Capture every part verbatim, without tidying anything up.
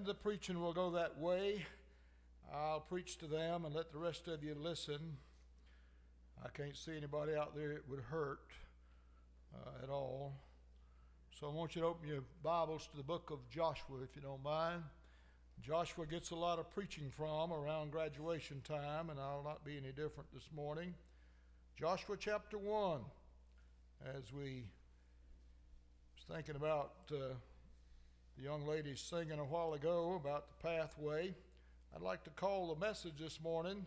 the preaching will go that way. I'll preach to them and let the rest of you listen. I can't see anybody out there it would hurt uh, at all. So I want you to open your Bibles to the book of Joshua, if you don't mind. Joshua gets a lot of preaching from around graduation time, and I'll not be any different this morning. Joshua chapter one. As we was thinking about uh, the young lady singing a while ago about the pathway, I'd like to call the message this morning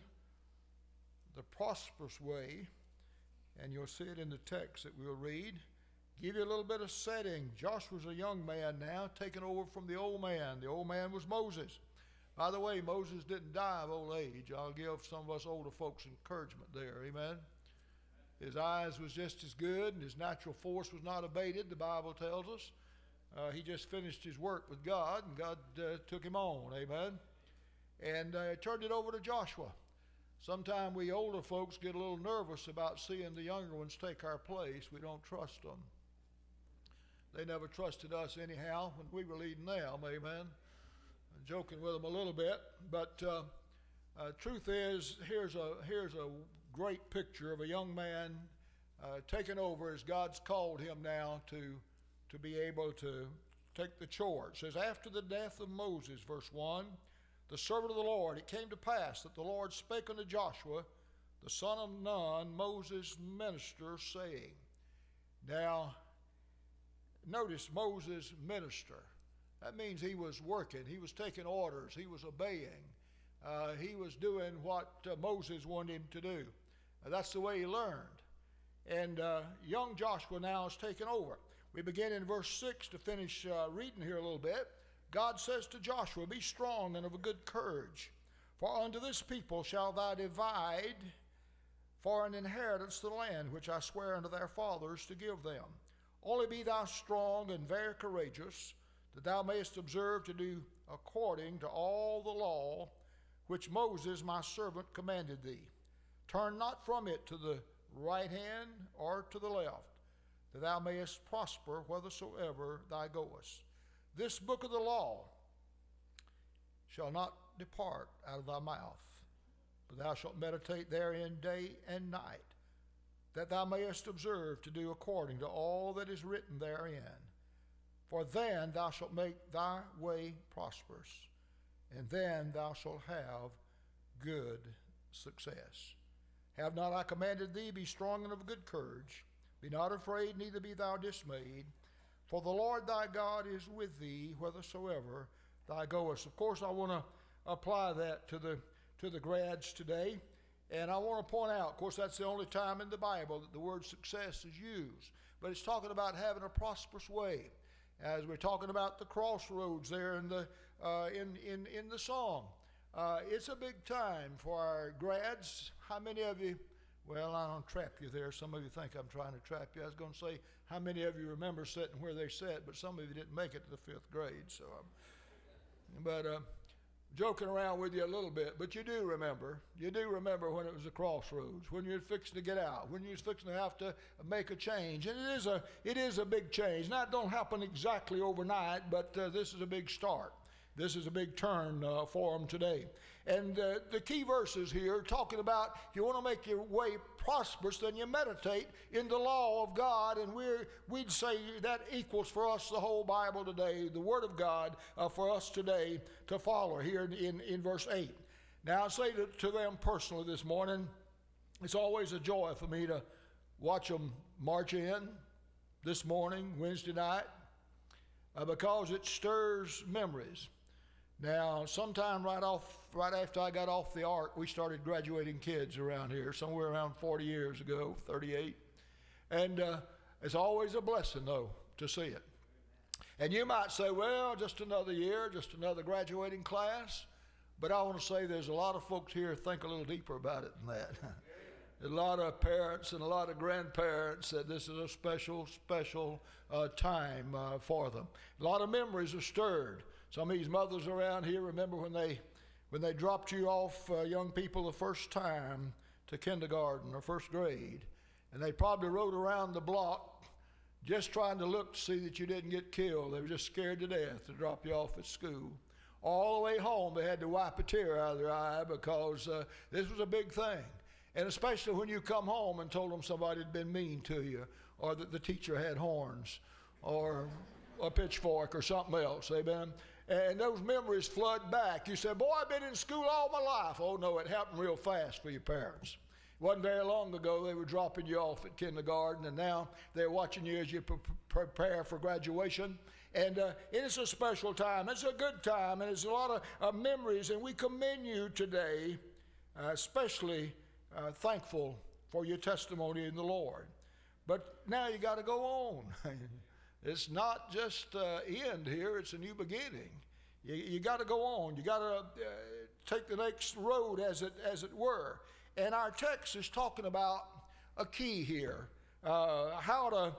the prosperous way, and you'll see it in the text that we'll read. Give you a little bit of setting. Joshua's a young man now, taking over from the old man. The old man was Moses. By the way, Moses didn't die of old age. I'll give some of us older folks encouragement there. Amen. His eyes was just as good, and his natural force was not abated, the Bible tells us. Uh, he just finished his work with God, and God uh, took him on. Amen. And uh, turned it over to Joshua. Sometimes we older folks get a little nervous about seeing the younger ones take our place. We don't trust them. They never trusted us anyhow when we were leading them, amen. I'm joking with them a little bit, but uh, uh, truth is, here's a here's a great picture of a young man uh, taking over as God's called him now to to be able to take the chore. It says, after the death of Moses, verse one, the servant of the Lord, it came to pass that the Lord spake unto Joshua, the son of Nun, Moses' minister, saying. Now, notice Moses' minister. That means he was working. He was taking orders. He was obeying. Uh, he was doing what uh, Moses wanted him to do. Uh, that's the way he learned. And uh, young Joshua now is taking over. We begin in verse six to finish uh, reading here a little bit. God says to Joshua, be strong and of a good courage, for unto this people shall thou divide for an inheritance the land which I swear unto their fathers to give them. Only be thou strong and very courageous, that thou mayest observe to do according to all the law which Moses my servant commanded thee. Turn not from it to the right hand or to the left, that thou mayest prosper whithersoever thou goest. This book of the law shall not depart out of thy mouth, but thou shalt meditate therein day and night, that thou mayest observe to do according to all that is written therein. For then thou shalt make thy way prosperous, and then thou shalt have good success. Have not I commanded thee, be strong and of good courage? Be not afraid, neither be thou dismayed. For the Lord thy God is with thee whithersoever thou goest. Of course, I want to apply that to the to the grads today. And I want to point out, of course, that's the only time in the Bible that the word success is used. But it's talking about having a prosperous way. As we're talking about the crossroads there in the uh, in, in, in the song. Uh, it's a big time for our grads. How many of you, well, I don't trap you there. Some of you think I'm trying to trap you. I was going to say, how many of you remember sitting where they sat, but some of you didn't make it to the fifth grade. So, um, But... Uh, joking around with you a little bit, but you do remember. You do remember when it was a crossroads, when you're fixing to get out, when you're fixing to have to make a change. And it is a it is a big change. Now, it don't happen exactly overnight, but uh, this is a big start. This is a big turn uh, for them today. And uh, the key verses here talking about if you want to make your way prosperous, then you meditate in the law of God. And we're, we'd say that equals for us the whole Bible today, the Word of God uh, for us today to follow here in, in, in verse eight. Now, I say to, to them personally this morning, it's always a joy for me to watch them march in this morning, Wednesday night, uh, because it stirs memories. Now, sometime right off, right after I got off the ark, we started graduating kids around here, somewhere around forty years ago, thirty-eight. And uh, it's always a blessing, though, to see it. And you might say, well, just another year, just another graduating class. But I want to say there's a lot of folks here think a little deeper about it than that. A lot of parents and a lot of grandparents said this is a special, special uh, time uh, for them. A lot of memories are stirred. Some of these mothers around here remember when they when they dropped you off, uh, young people, the first time to kindergarten or first grade. And they probably rode around the block just trying to look to see that you didn't get killed. They were just scared to death to drop you off at school. All the way home, they had to wipe a tear out of their eye because uh, this was a big thing. And especially when you come home and told them somebody had been mean to you, or that the teacher had horns, or a pitchfork, or something else. Amen. And those memories flood back. You say, boy, I've been in school all my life. Oh, no, it happened real fast for your parents. It wasn't very long ago they were dropping you off at kindergarten, and now they're watching you as you pre- prepare for graduation. And uh, it is a special time. It's a good time, and it's a lot of uh, memories. And we commend you today, uh, especially uh, thankful for your testimony in the Lord. But now you got to go on. It's not just uh, end here, it's a new beginning. You, you got to go on. You got to uh, take the next road, as it as it were. And our text is talking about a key here. Uh, how to,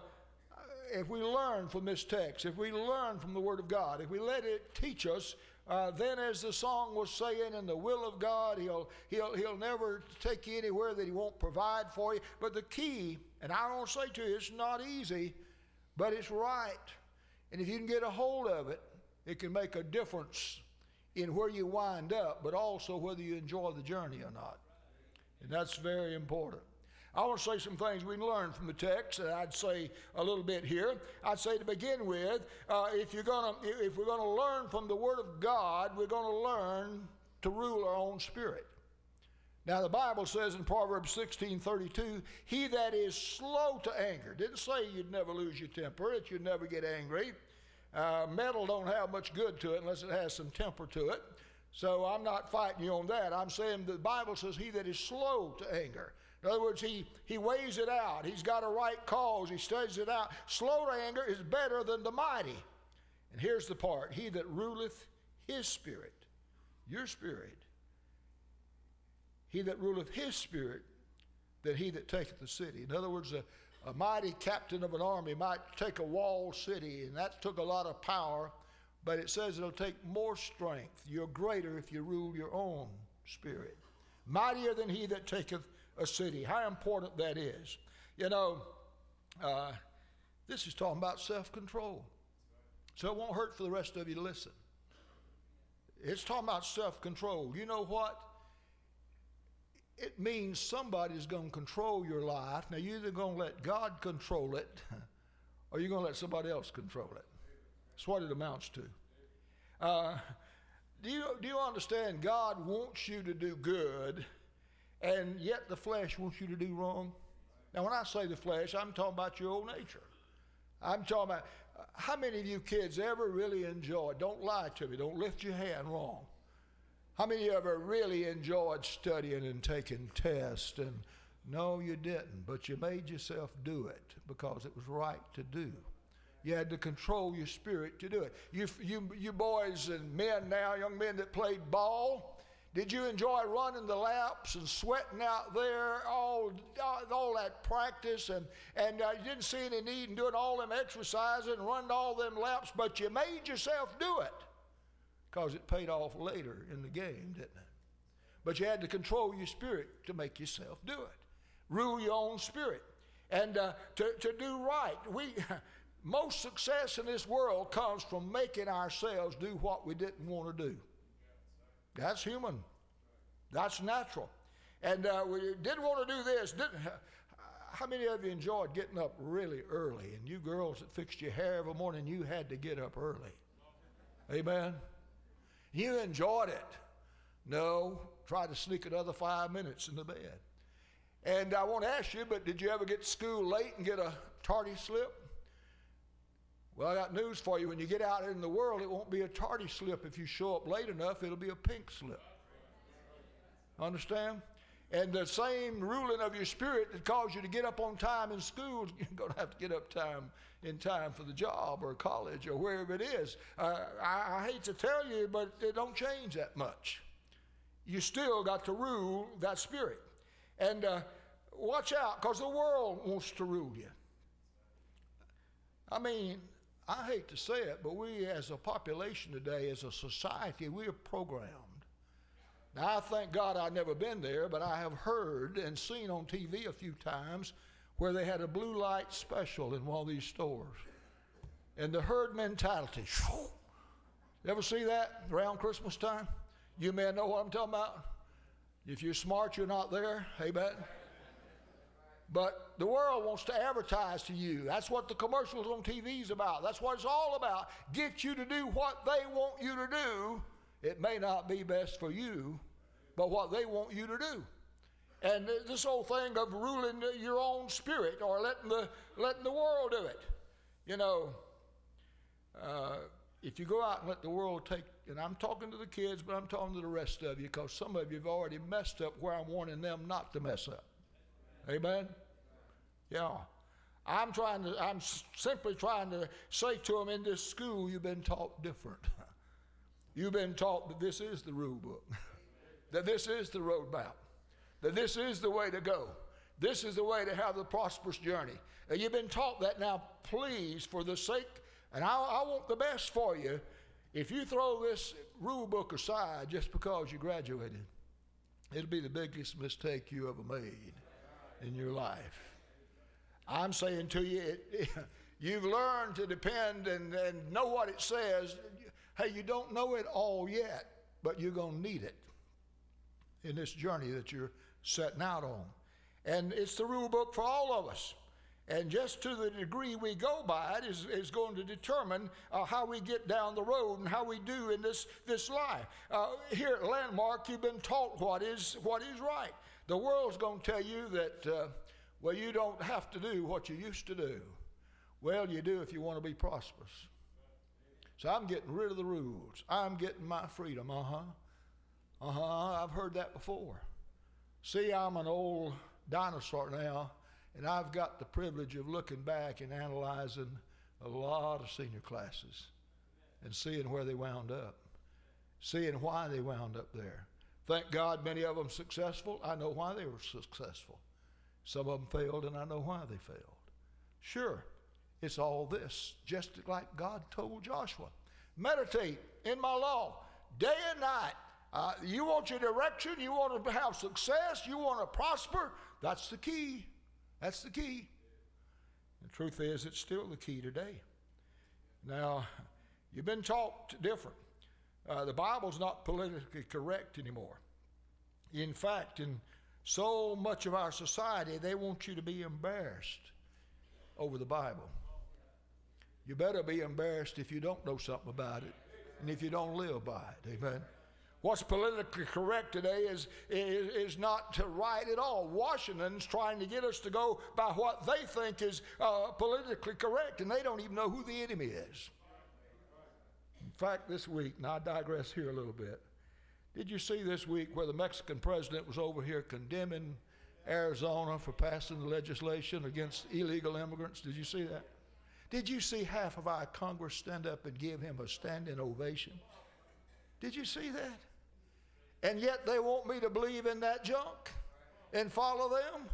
if we learn from this text, if we learn from the Word of God, if we let it teach us, uh, then as the song was saying, in the will of God, he'll, he'll, he'll never take you anywhere that he won't provide for you. But the key, and I don't say to you, it's not easy, but it's right. And if you can get a hold of it, it can make a difference in where you wind up, but also whether you enjoy the journey or not. And that's very important. I want to say some things we can learn from the text, and I'd say a little bit here. I'd say to begin with, uh, if you're gonna, if we're going to learn from the Word of God, we're going to learn to rule our own spirit. Now, the Bible says in Proverbs sixteen thirty-two, he that is slow to anger. Didn't say you'd never lose your temper, that you'd never get angry. Uh, metal don't have much good to it unless it has some temper to it. So I'm not fighting you on that. I'm saying the Bible says he that is slow to anger. In other words, he, he weighs it out. He's got a right cause. He studies it out. Slow to anger is better than the mighty. And here's the part. He that ruleth his spirit, your spirit, he that ruleth his spirit, than he that taketh the city. In other words, a, a mighty captain of an army might take a walled city, and that took a lot of power, but it says it'll take more strength. You're greater if you rule your own spirit. Mightier than he that taketh a city. How important that is. You know, uh, this is talking about self-control. So it won't hurt for the rest of you to listen. It's talking about self-control. You know what? It means somebody's going to control your life. Now, you're either going to let God control it, or you're going to let somebody else control it. That's what it amounts to. Uh, do you, do you understand? God wants you to do good, and yet the flesh wants you to do wrong. Now, when I say the flesh, I'm talking about your old nature. I'm talking about, uh, how many of you kids ever really enjoyed, don't lie to me, don't lift your hand wrong. How many of you ever really enjoyed studying and taking tests? And no, you didn't, but you made yourself do it because it was right to do. You had to control your spirit to do it. You, you, you boys and men now, young men that played ball, did you enjoy running the laps and sweating out there, all, all that practice, and, and uh, you didn't see any need in doing all them exercises and running all them laps, but you made yourself do it because it paid off later in the game, didn't it? But you had to control your spirit to make yourself do it. Rule your own spirit. And uh, to, to do right. We... Most success in this world comes from making ourselves do what we didn't want to do. That's human. That's natural. And uh, we didn't want to do this. Didn't, how many of you enjoyed getting up really early? And you girls that fixed your hair every morning, you had to get up early. Amen? You enjoyed it. No, try to sneak another five minutes in the bed. And I want to ask you, but did you ever get to school late and get a tardy slip? Well, I got news for you. When you get out in the world, it won't be a tardy slip. If you show up late enough, it'll be a pink slip. Understand? And the same ruling of your spirit that caused you to get up on time in school, you're going to have to get up time in time for the job or college or wherever it is. Uh, I, I hate to tell you, but it don't change that much. You still got to rule that spirit. And uh, watch out, because the world wants to rule you. I mean, I hate to say it, but we as a population today, as a society, we are programmed. Now, I thank God I've never been there, but I have heard and seen on T V a few times where they had a blue light special in one of these stores. And the herd mentality, You ever see that around Christmas time? You men know what I'm talking about. If you're smart, you're not there. Amen. But the world wants to advertise to you. That's what the commercials on T V is about. That's what it's all about. Get you to do what they want you to do. It may not be best for you, but what they want you to do. And this whole thing of ruling your own spirit or letting the, letting the world do it. You know, uh, if you go out and let the world take, and I'm talking to the kids, but I'm talking to the rest of you because some of you have already messed up where I'm warning them not to mess up. Amen? Yeah. I'm trying to, I'm simply trying to say to them, in this school, you've been taught different. You've been taught that this is the rule book, that this is the roadmap, that this is the way to go. This is the way to have the prosperous journey. And you've been taught that. Now, please, for the sake, and I, I want the best for you, if you throw this rule book aside just because you graduated, it'll be the biggest mistake you ever made in your life. I'm saying to you, it, it, you've learned to depend and, and know what it says. Hey, you don't know it all yet, but you're going to need it in this journey that you're setting out on. And it's the rule book for all of us. And just to the degree we go by it is, is going to determine uh, how we get down the road and how we do in this, this life. Uh, here at Landmark, you've been taught what is, what is right. The world's going to tell you that, uh, well, you don't have to do what you used to do. Well, you do if you want to be prosperous. So I'm getting rid of the rules. I'm getting my freedom. Uh-huh. Uh-huh. I've heard that before. See, I'm an old dinosaur now, and I've got the privilege of looking back and analyzing a lot of senior classes and seeing where they wound up, seeing why they wound up there. Thank God many of them successful. I know why they were successful. Some of them failed, and I know why they failed. Sure, it's all this, just like God told Joshua. Meditate in my law day and night. Uh, you want your direction, you want to have success, you want to prosper, that's the key. That's the key. The truth is, it's still the key today. Now, you've been taught different. Uh, the Bible's not politically correct anymore. In fact, in so much of our society, they want you to be embarrassed over the Bible. You better be embarrassed if you don't know something about it and if you don't live by it. Amen. What's politically correct today is, is, is not right at all. Washington's trying to get us to go by what they think is uh, politically correct, and they don't even know who the enemy is. In fact, this week, and I digress here a little bit, did you see this week where the Mexican president was over here condemning Arizona for passing the legislation against illegal immigrants? Did you see that? Did you see half of our Congress stand up and give him a standing ovation? Did you see that? And yet they want me to believe in that junk and follow them?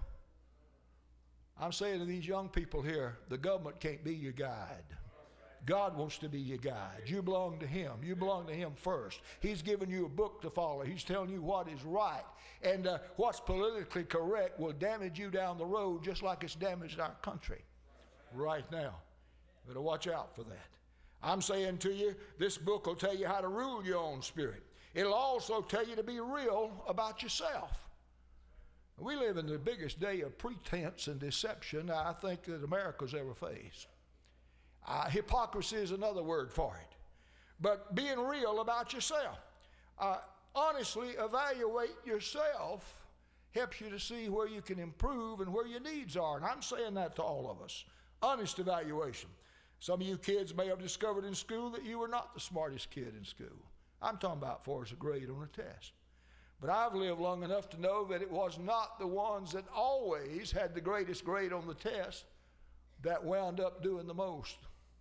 I'm saying to these young people here, the government can't be your guide. God wants to be your guide. You belong to him. You belong to him first. He's giving you a book to follow. He's telling you what is right. And uh, what's politically correct will damage you down the road just like it's damaged our country right now. Better watch out for that. I'm saying to you, this book will tell you how to rule your own spirit. It'll also tell you to be real about yourself. We live in the biggest day of pretense and deception I think that America's ever faced. Uh, hypocrisy is another word for it. But being real about yourself. Uh, honestly evaluate yourself helps you to see where you can improve and where your needs are. And I'm saying that to all of us. Honest evaluation. Some of you kids may have discovered in school that you were not the smartest kid in school. I'm talking about for as a grade on a test. But I've lived long enough to know that it was not the ones that always had the greatest grade on the test that wound up doing the most.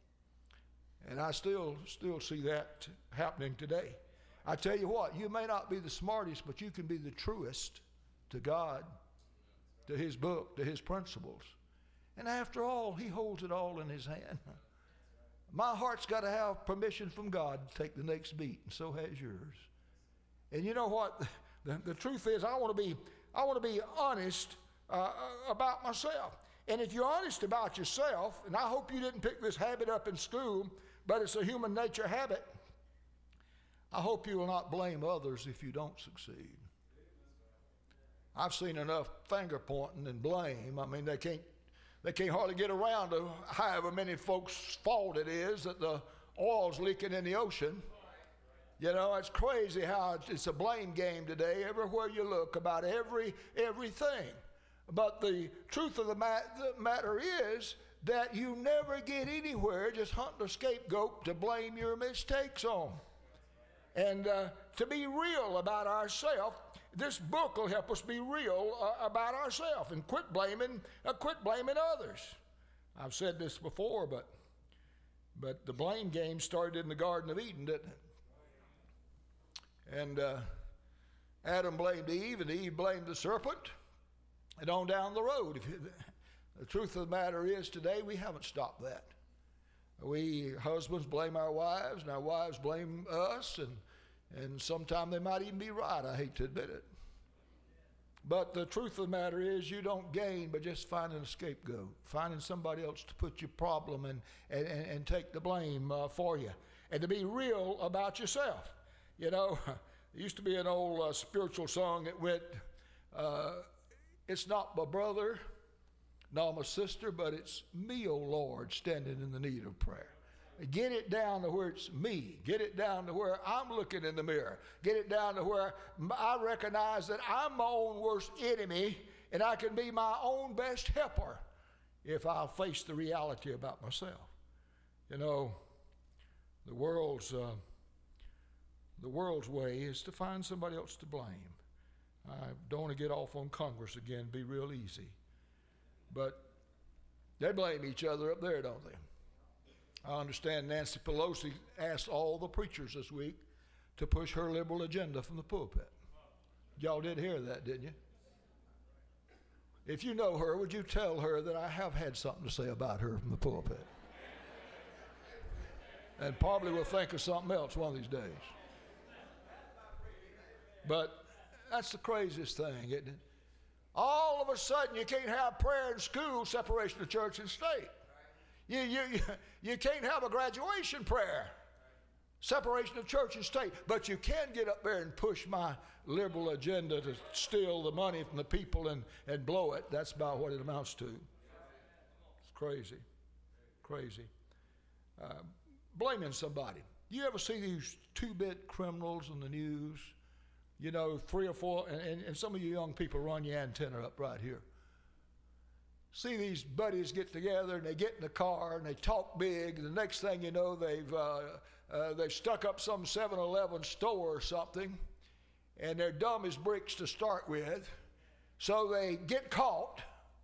And I still, still see that happening today. I tell you what, you may not be the smartest, but you can be the truest to God, to his book, to his principles. And after all, he holds it all in his hand. My heart's got to have permission from God to take the next beat, and so has yours. And you know what? The, the truth is, I want to be, I want to be honest uh, about myself. And if you're honest about yourself, and I hope you didn't pick this habit up in school, but it's a human nature habit. I hope you will not blame others if you don't succeed. I've seen enough finger pointing and blame. I mean, they can't, they can't hardly get around to however many folks' fault it is that the oil's leaking in the ocean. You know, it's crazy how it's a blame game today, everywhere you look, about every everything. But the truth of the, mat- the matter is that you never get anywhere just hunting a scapegoat to blame your mistakes on. And uh, to be real about ourselves, this book will help us be real uh, about ourselves and quit blaming, uh, quit blaming others. I've said this before, but but the blame game started in the Garden of Eden, didn't it? And uh, Adam blamed Eve, and Eve blamed the serpent, and on down the road. If you, the truth of the matter is today we haven't stopped that. We husbands blame our wives, and our wives blame us, and, and sometimes they might even be right. I hate to admit it. But the truth of the matter is you don't gain by just finding a scapegoat, finding somebody else to put your problem and, and, and, and take the blame uh, for you, and to be real about yourself. You know, there used to be an old uh, spiritual song that went, uh, it's not my brother, nor my sister, but it's me, O Lord, standing in the need of prayer. Get it down to where it's me. Get it down to where I'm looking in the mirror. Get it down to where I recognize that I'm my own worst enemy, and I can be my own best helper if I'll face the reality about myself. You know, the world's... Uh, The world's way is to find somebody else to blame. I don't want to get off on Congress again, be real easy. But they blame each other up there, don't they? I understand Nancy Pelosi asked all the preachers this week to push her liberal agenda from the pulpit. Y'all did hear that, didn't you? If you know her, would you tell her that I have had something to say about her from the pulpit? And probably will think of something else one of these days. But that's the craziest thing, isn't it? All of a sudden, you can't have prayer in school, separation of church and state. You, you, you, you can't have a graduation prayer, separation of church and state. But you can get up there and push my liberal agenda to steal the money from the people and, and blow it. That's about what it amounts to. It's crazy, crazy. Uh, blaming somebody. You ever see these two-bit criminals in the news? You know, three or four, and, and, and some of you young people run your antenna up right here. See these buddies get together and they get in the car and they talk big, and the next thing you know, they've uh, uh, they've stuck up some seven eleven store or something, and they're dumb as bricks to start with, so they get caught.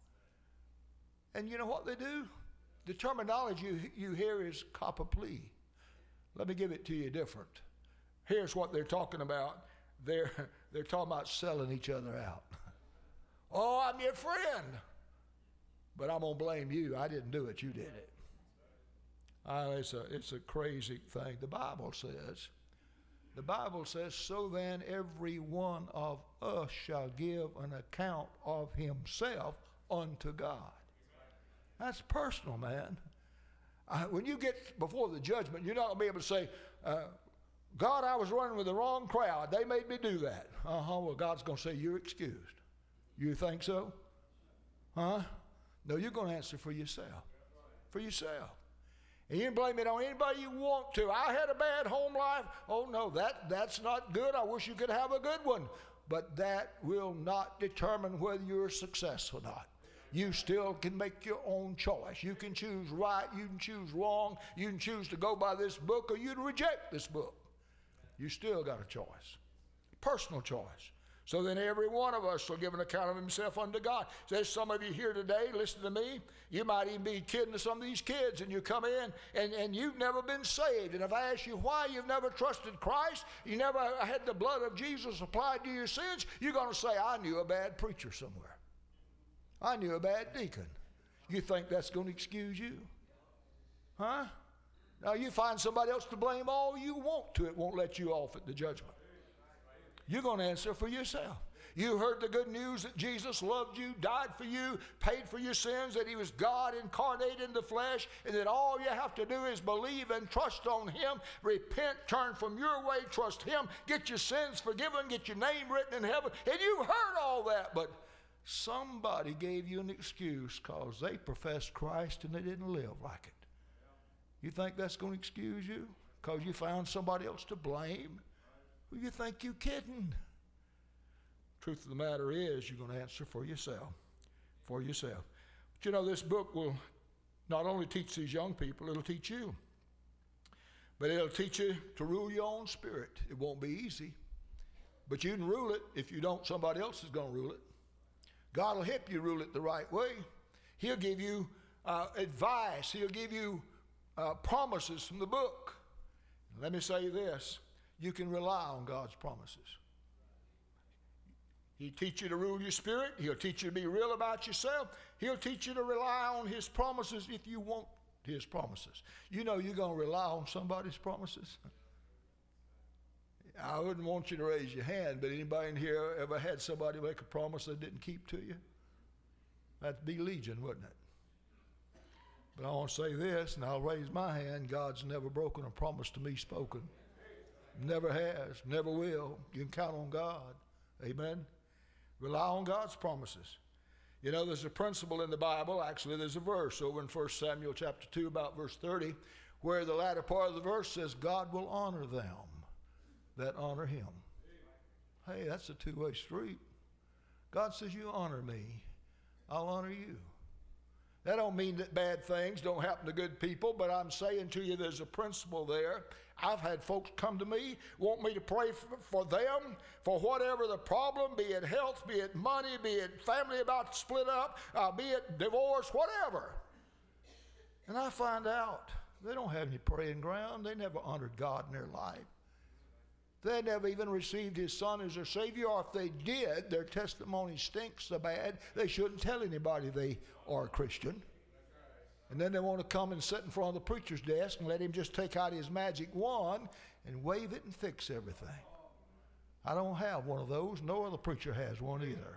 And you know what they do? The terminology you, you hear is cop a plea. Let me give it to you different. Here's what they're talking about. They're, they're talking about selling each other out. Oh, I'm your friend, but I'm going to blame you. I didn't do it. You did it. Uh, it's, a, it's a crazy thing. The Bible says, the Bible says, so then every one of us shall give an account of himself unto God. That's personal, man. Uh, when you get before the judgment, you're not going to be able to say, uh, God, I was running with the wrong crowd. They made me do that. Uh-huh. Well, God's going to say, you're excused. You think so? Huh? No, you're going to answer for yourself. For yourself. And you can blame it on anybody you want to. I had a bad home life. Oh, no, that, that's not good. I wish you could have a good one. But that will not determine whether you're successful or not. You still can make your own choice. You can choose right. You can choose wrong. You can choose to go by this book, or you can reject this book. You still got a choice, personal choice. So then every one of us will give an account of himself unto God. There's some of you here today, listen to me, you might even be kidding to some of these kids, and you come in and, and you've never been saved. And if I ask you why you've never trusted Christ, you never had the blood of Jesus applied to your sins, you're going to say, I knew a bad preacher somewhere. I knew a bad deacon. You think that's going to excuse you? Huh? Now, you find somebody else to blame all you want to. It won't let you off at the judgment. You're going to answer for yourself. You heard the good news that Jesus loved you, died for you, paid for your sins, that he was God incarnate in the flesh, and that all you have to do is believe and trust on him, repent, turn from your way, trust him, get your sins forgiven, get your name written in heaven. And you've heard all that, but somebody gave you an excuse because they professed Christ and they didn't live like it. You think that's going to excuse you because you found somebody else to blame? Who you think you kidding? Truth of the matter is, you're going to answer for yourself, for yourself. But you know, this book will not only teach these young people, it'll teach you. But it'll teach you to rule your own spirit. It won't be easy, but you can rule it. If you don't, somebody else is going to rule it. God will help you rule it the right way. He'll give you uh, advice. He'll give you uh, promises from the book. Let me say this. You can rely on God's promises. He'll teach you to rule your spirit. He'll teach you to be real about yourself. He'll teach you to rely on his promises if you want his promises. You know you're going to rely on somebody's promises. I wouldn't want you to raise your hand, but anybody in here ever had somebody make a promise they didn't keep to you? That'd be legion, wouldn't it? But I want to say this, and I'll raise my hand. God's never broken a promise to me spoken. Never has, never will. You can count on God. Amen? Rely on God's promises. You know, there's a principle in the Bible. Actually, there's a verse over in First Samuel chapter two, about verse thirty, where the latter part of the verse says, God will honor them that honor him. Hey, that's a two-way street. God says, you honor me, I'll honor you. That don't mean that bad things don't happen to good people, but I'm saying to you there's a principle there. I've had folks come to me, want me to pray for, for them, for whatever the problem, be it health, be it money, be it family about to split up, uh, be it divorce, whatever. And I find out they don't have any praying ground. They never honored God in their life. They never even received his son as their Savior, or if they did, their testimony stinks so bad, they shouldn't tell anybody they are a Christian. And then they want to come and sit in front of the preacher's desk and let him just take out his magic wand and wave it and fix everything. I don't have one of those. No other preacher has one either.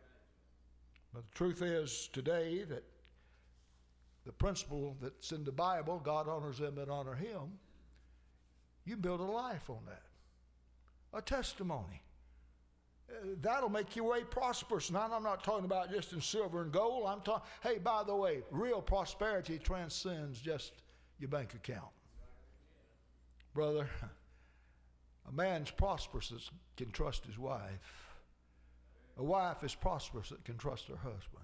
But the truth is today that the principle that's in the Bible, God honors them that honor him, you build a life on that. A testimony. Uh, that'll make your way prosperous. Now, I'm not talking about just in silver and gold. I'm talking, hey, by the way, real prosperity transcends just your bank account. Brother, a man's prosperous that can trust his wife. A wife is prosperous that can trust her husband.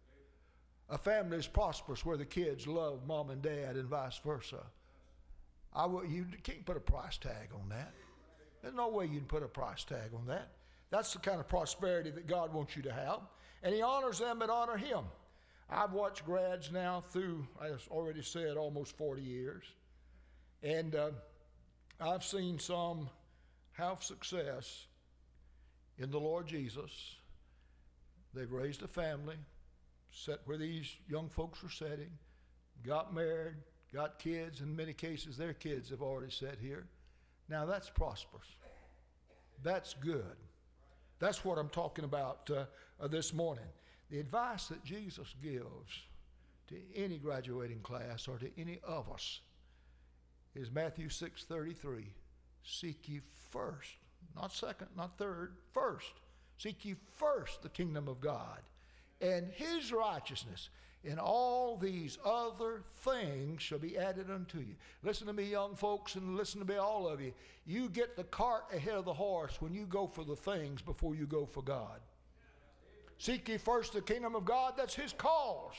A family is prosperous where the kids love mom and dad and vice versa. I will, you can't put a price tag on that. There's no way you can put a price tag on that. That's the kind of prosperity that God wants you to have. And he honors them that honor him. I've watched grads now through, as already said, almost forty years. And uh, I've seen some have success in the Lord Jesus. They've raised a family, sat where these young folks are sitting, got married, got kids. In many cases, their kids have already sat here. Now that's prosperous. That's good. That's what I'm talking about uh, uh, this morning. The advice that Jesus gives to any graduating class or to any of us is Matthew six thirty-three. Seek ye first, not second, not third, first. Seek ye first the kingdom of God and his righteousness, and all these other things shall be added unto you. Listen to me, young folks, and listen to me, all of you. You get the cart ahead of the horse when you go for the things before you go for God. Seek ye first the kingdom of God. That's his cause.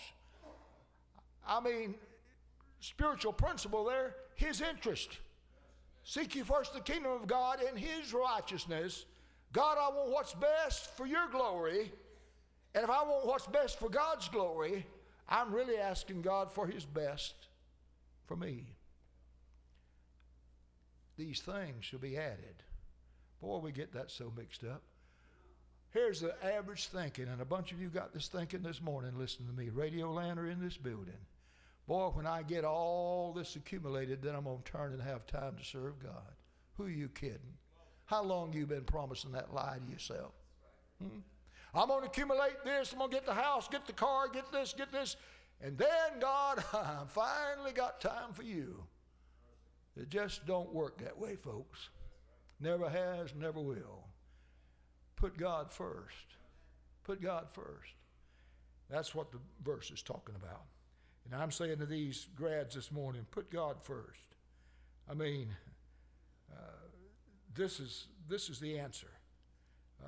I mean, spiritual principle there, his interest. Seek ye first the kingdom of God and his righteousness. God, I want what's best for your glory. And if I want what's best for God's glory, I'm really asking God for his best for me. These things shall be added. Boy, we get that so mixed up. Here's the average thinking, and a bunch of you got this thinking this morning. Listen to me, Radio Land or in this building. Boy, when I get all this accumulated, then I'm going to turn and have time to serve God. Who are you kidding? How long you been promising that lie to yourself? Hmm? I'm going to accumulate this. I'm going to get the house, get the car, get this, get this. And then, God, I finally got time for you. It just don't work that way, folks. Never has, never will. Put God first. Put God first. That's what the verse is talking about. And I'm saying to these grads this morning, put God first. I mean, uh, this is this is the answer. Uh,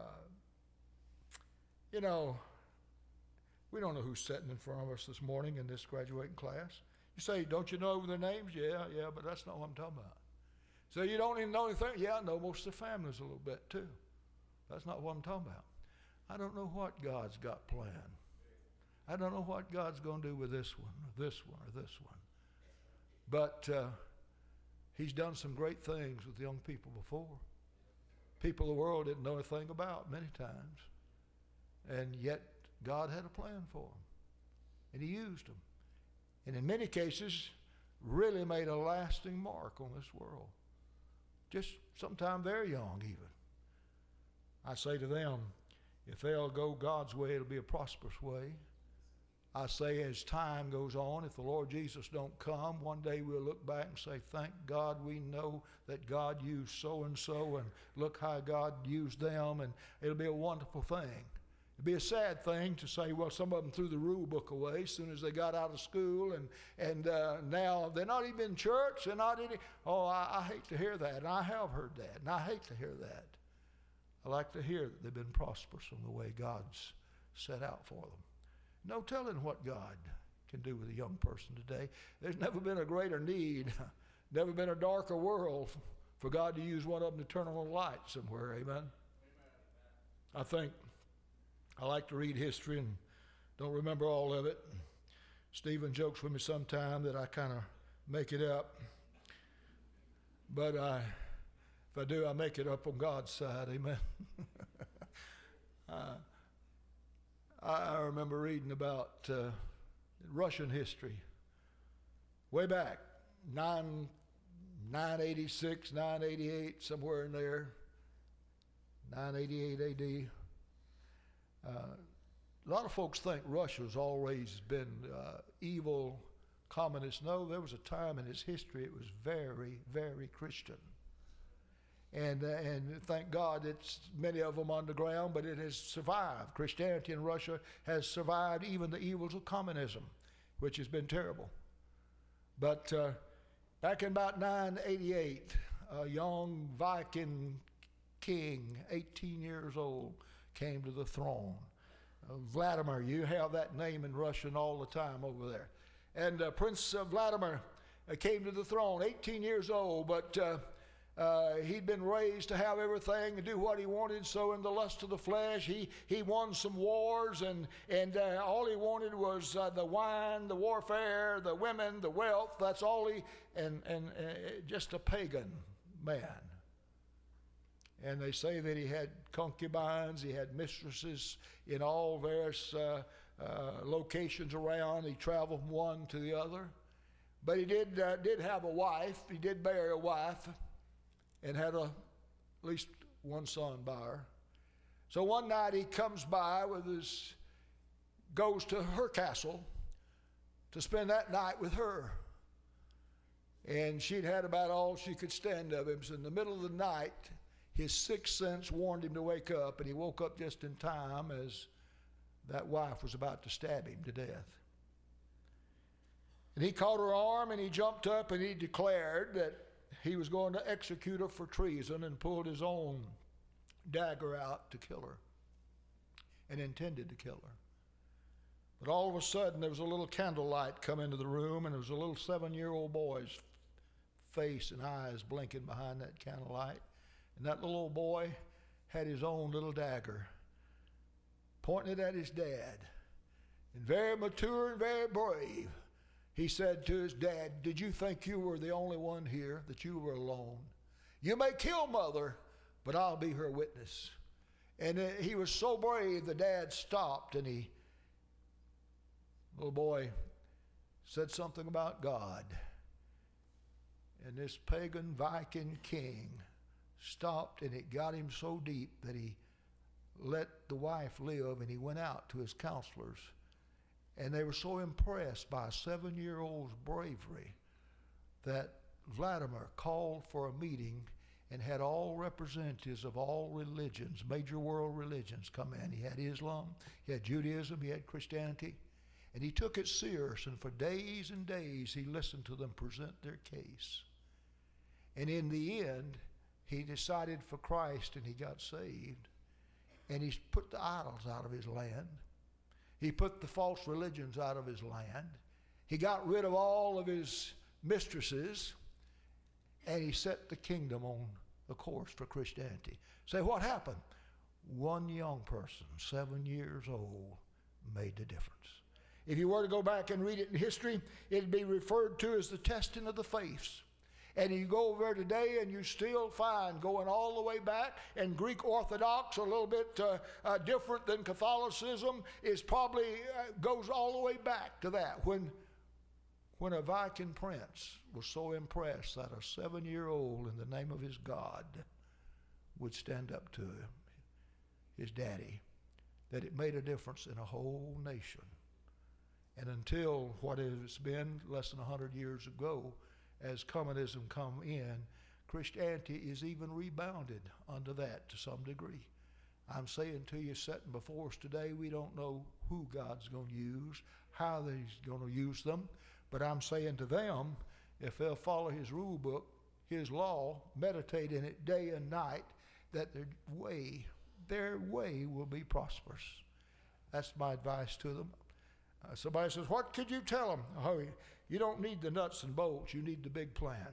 you know, we don't know who's sitting in front of us this morning in this graduating class. You say, don't you know their names? Yeah, yeah, but that's not what I'm talking about. So you don't even know anything? Yeah, I know most of their families a little bit too. That's not what I'm talking about. I don't know what God's got planned. I don't know what God's going to do with this one, or this one, or this one. But uh, he's done some great things with young people before. People the world didn't know anything about many times. And yet God had a plan for them. And he used them. And in many cases, really made a lasting mark on this world. Just sometime very young even. I say to them, if they'll go God's way, it'll be a prosperous way. I say as time goes on, if the Lord Jesus don't come, one day we'll look back and say, thank God we know that God used so-and-so, and look how God used them, and it'll be a wonderful thing. It'd be a sad thing to say, well, some of them threw the rule book away as soon as they got out of school, and and uh, now they're not even in church. They're not any. Oh, I, I hate to hear that, and I have heard that, and I hate to hear that. I like to hear that they've been prosperous in the way God's set out for them. No telling what God can do with a young person today. There's never been a greater need, never been a darker world for God to use one of them to turn on a light somewhere. Amen? Amen. I think I like to read history and don't remember all of it. Stephen jokes with me sometime that I kind of make it up. But I, if I do, I make it up on God's side. Amen. uh, I remember reading about uh, Russian history way back, nine, nine eighty-six, nine eighty-eight, somewhere in there, nine eighty-eight A D. Uh, a lot of folks think Russia's always been uh, evil, communist. No, there was a time in its history it was very, very Christian. And, uh, and thank God it's many of them underground, but it has survived. Christianity in Russia has survived even the evils of communism, which has been terrible. But uh, back in about nine eighty-eight, a young Viking king, eighteen years old, came to the throne. Uh, Vladimir, you have that name in Russian all the time over there. And uh, Prince uh, Vladimir uh, came to the throne, eighteen years old, but uh, Uh, he'd been raised to have everything and do what he wanted, so in the lust of the flesh, he, he won some wars, and, and uh, all he wanted was uh, the wine, the warfare, the women, the wealth. That's all he, and, and uh, just a pagan man. And they say that he had concubines, he had mistresses in all various uh, uh, locations around. He traveled from one to the other. But he did, uh, did have a wife. He did marry a wife. And had a, at least one son by her. So one night he comes by with his, goes to her castle to spend that night with her. And she'd had about all she could stand of him. So in the middle of the night, his sixth sense warned him to wake up, and he woke up just in time as that wife was about to stab him to death. And he caught her arm, and he jumped up, and he declared that he was going to execute her for treason, and pulled his own dagger out to kill her, and intended to kill her. But all of a sudden, there was a little candlelight come into the room, and there was a little seven-year-old boy's face and eyes blinking behind that candlelight. And that little old boy had his own little dagger, pointing it at his dad. And very mature and very brave, he said to his dad, did you think you were the only one here, that you were alone? You may kill mother, but I'll be her witness. And uh, he was so brave, the dad stopped, and he, little boy, said something about God. And this pagan Viking king stopped, and it got him so deep that he let the wife live, and he went out to his counselors. And they were so impressed by a seven-year-old's bravery that Vladimir called for a meeting and had all representatives of all religions, major world religions, come in. He had Islam, he had Judaism, he had Christianity. And he took it serious, and for days and days he listened to them present their case. And in the end, he decided for Christ, and he got saved. And he put the idols out of his land. He put the false religions out of his land. He got rid of all of his mistresses, and he set the kingdom on the course for Christianity. Say, what happened? One young person, seven years old, made the difference. If you were to go back and read it in history, it'd be referred to as the testing of the faiths. And you go over there today and you still find, going all the way back, and Greek Orthodox, a little bit uh, uh, different than Catholicism, is probably uh, goes all the way back to that. When, when a Viking prince was so impressed that a seven-year-old in the name of his God would stand up to him, his daddy, that it made a difference in a whole nation. And until what has been less than one hundred years ago, as communism come in, Christianity is even rebounded under that to some degree. I'm saying to you, sitting before us today, we don't know who God's going to use, how He's going to use them, but I'm saying to them, if they'll follow His rule book, His law, meditate in it day and night, that their way, their way will be prosperous. That's my advice to them. Uh, somebody says, what could you tell them? Oh, you don't need the nuts and bolts. You need the big plan.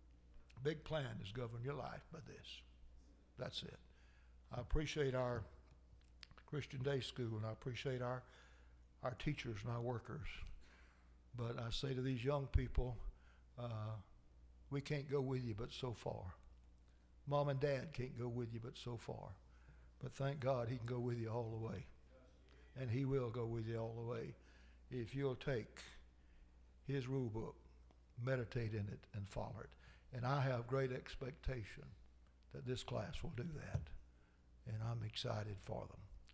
Big plan is govern your life by this. That's it. I appreciate our Christian Day School, and I appreciate our, our teachers and our workers. But I say to these young people, uh, we can't go with you but so far. Mom and Dad can't go with you but so far. But thank God He can go with you all the way. And He will go with you all the way if you'll take His rule book, meditate in it, and follow it. And I have great expectation that this class will do that. And I'm excited for them.